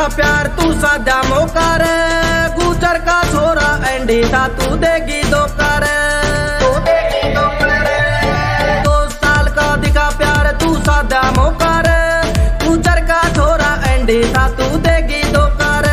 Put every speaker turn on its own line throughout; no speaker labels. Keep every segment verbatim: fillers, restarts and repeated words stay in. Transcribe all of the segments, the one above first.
प्यार तू साधा मौका रे, गुजर का छोरा एंडी था तू देगी धोखा रे। दो साल का दिखा प्यार तू साधा मौका रे, गुजर का छोरा एंडी था तू देगी धोखा रे।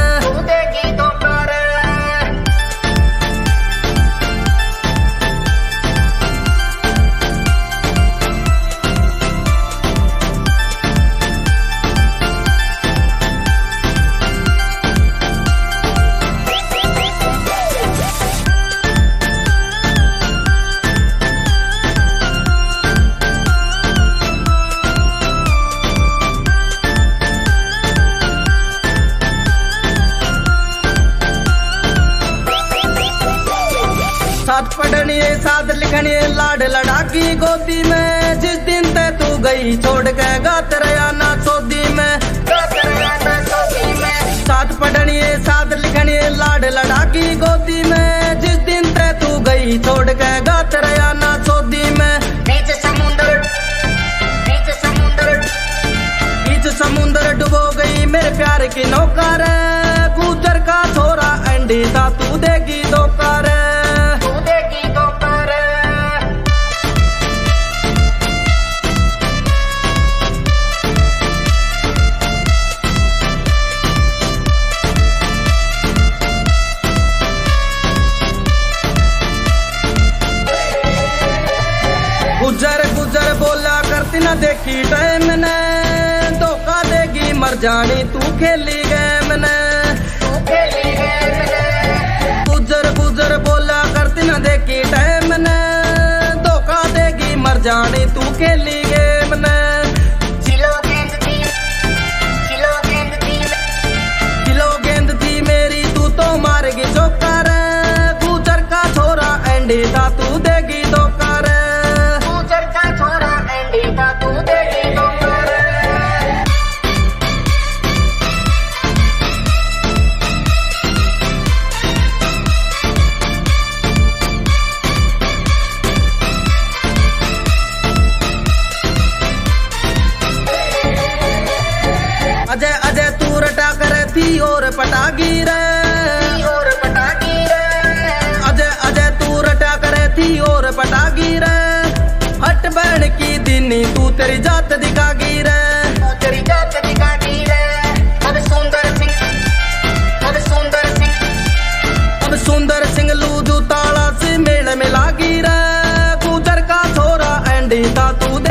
साथ पढ़नी साथ लिखनी लाड लड़ाकी गोदी में, जिस दिन ते तू गई छोड़ के गात रहा ना सोदी में। साथ पढ़नी साथ लिखनी लाड लड़ाकी गोदी में, जिस दिन ते तू गई छोड़ के गात रहा ना सोदी में। बीच समुंदर बीच समुंदर बीच समुंदर डुबो गई मेरे प्यार की नौका रे, गुजर का छोरा एंडी था तू देगी धोखा रे। गुजर गुजर बोला करती ना देखी टाइम ने, धोखा देगी मर जानी तू खेली गेम ने। गुजर गुजर बोला करती ना देखी टाइम ने, धोखा देगी मर जानी तू खेली गेम ने। किलो गेंद थी किलो गेंद थी किलो गेंद थी मेरी तू तो मारेगी चौका रे, गुजर का छोरा एंडी था तू देगी धोखा रे। अजय अजय तू रटा करे थी और पटागी रे, और पटागी रे। अजय अजय तू रटा करे थी और पटागी रे, हट बहन की दिनी तू तेरी जात दिखागी रे, तेरी जात दिखागी रे। अब सुंदर सिंह अब सुंदर सिंह अब सुंदर सिंह लूजू ताला से मेल में लागी रे, गुजर का छोरा एंडी था तू